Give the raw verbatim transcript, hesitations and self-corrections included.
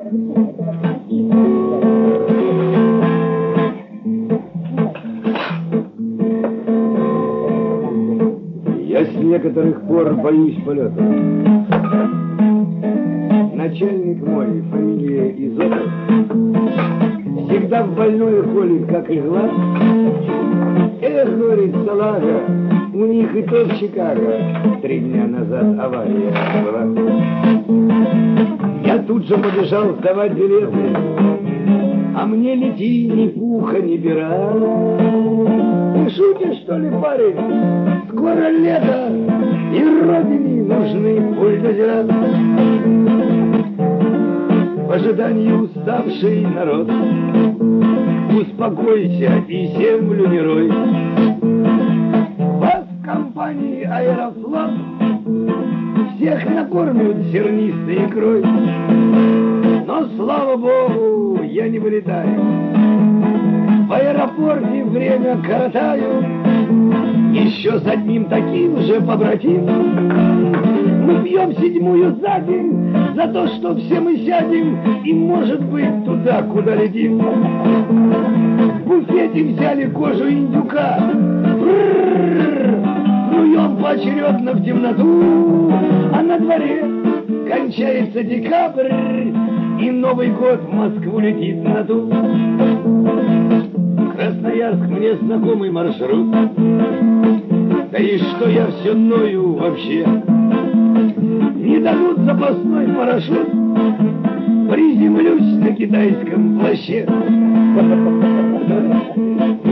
Я с некоторых пор боюсь полета. Начальник мой, фамилия Изотов, всегда в больное ходит, как игла. Эх, говорит, салага, у них и то в Чикаго три дня назад авария была. Я тут же побежал сдавать билеты, а мне лети ни пуха, ни пера. Ты шутишь, что ли, парень? Скоро лето, и родине нужны бульдозера. В ожидании уставший народ, успокойся и землю не рой. Вас в компании Аэрофлот всех накормят зернистой икрой. Но, слава богу, я не вылетаю. В аэропорте время коротаю. Еще с одним таким же побратим. Мы пьем седьмую за день за то, что все мы сядем и, может быть, туда, куда летим. В буфете взяли кожу индюка. Плюем поочередно в темноту. А на дворе кончается декабрь, и Новый год в Москву летит на ту. Красноярск мне знакомый маршрут. Да и что я все ною вообще? Не дадут запасной парашют, приземлюсь на китайском плаще.